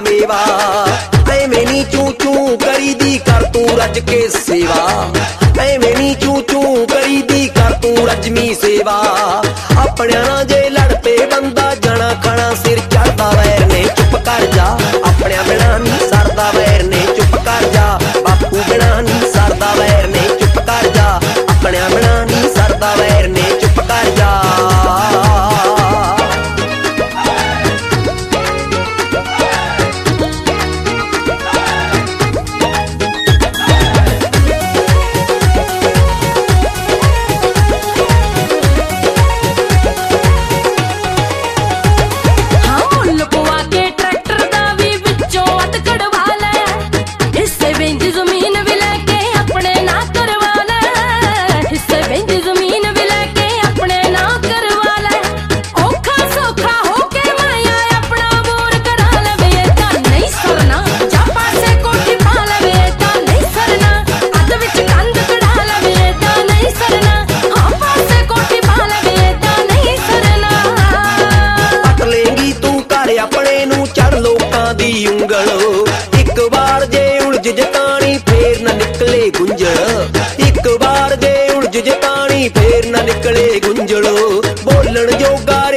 मेवा। ਐਵੇਂ ਨੀ ਚੂ ਚੂ ਕਰੀਦੀ ਕਰ ਤੂੰ ਰੱਜ ਕੇ ਸੇਵਾ। ਐਵੇਂ ਨੀ ਚੂ ਚੂ ਕਰੀਦੀ ਕਰ ਤੂੰ ਰੱਜਵੀਂ ਸੇਵਾ। ਆਪਣਿਆਂ ਨਾਲ ਜੇ ਲੜ ਪਏ ਬੰਦਾ ਜਾਣਾ ਖਾਣਾ ਸਿਰ ਚੜਦਾ। ਵੈਰ ਨੇ ਚੁੱਪ ਕਰ ਜਾ, ਆਪਣਿਆਂ ਬਿਨਾਂ ਨੀ ਸਰਦਾ। ਵੈਰ ਨੇ ਚੁੱਪ ਕਰ ਜਾ, ਬਾਪੂ ਬਿਨਾਂ ਨੀ ਸਰਦਾ। ਵੈਰ ਨੇ ਚੁੱਪ ਕਰ ਜਾ, ਆਪਣਿਆਂ ਬਿਨਾਂ ਨੀ ਸਰਦਾ। ਵੈਰ ਨੇ ਚੁੱਪ ਕਰ ਜਾ। ਆਪਣੇ ਨੂੰ ਚੜ ਲੋਕਾਂ ਦੀ ਉਂਗਲ। ਇੱਕ ਵਾਰ ਜੇ ਉਲਝ ਜਤਾਣੀ ਫੇਰ ਨਾ ਨਿਕਲੇ ਗੁੰਝਲ। ਇੱਕ ਵਾਰ ਜੇ ਉਲਝ ਜਤਾਣੀ ਫੇਰ ਨਾ ਨਿਕਲੇ ਗੁੰਝਲ। ਬੋਲਣ ਜੋਗਾ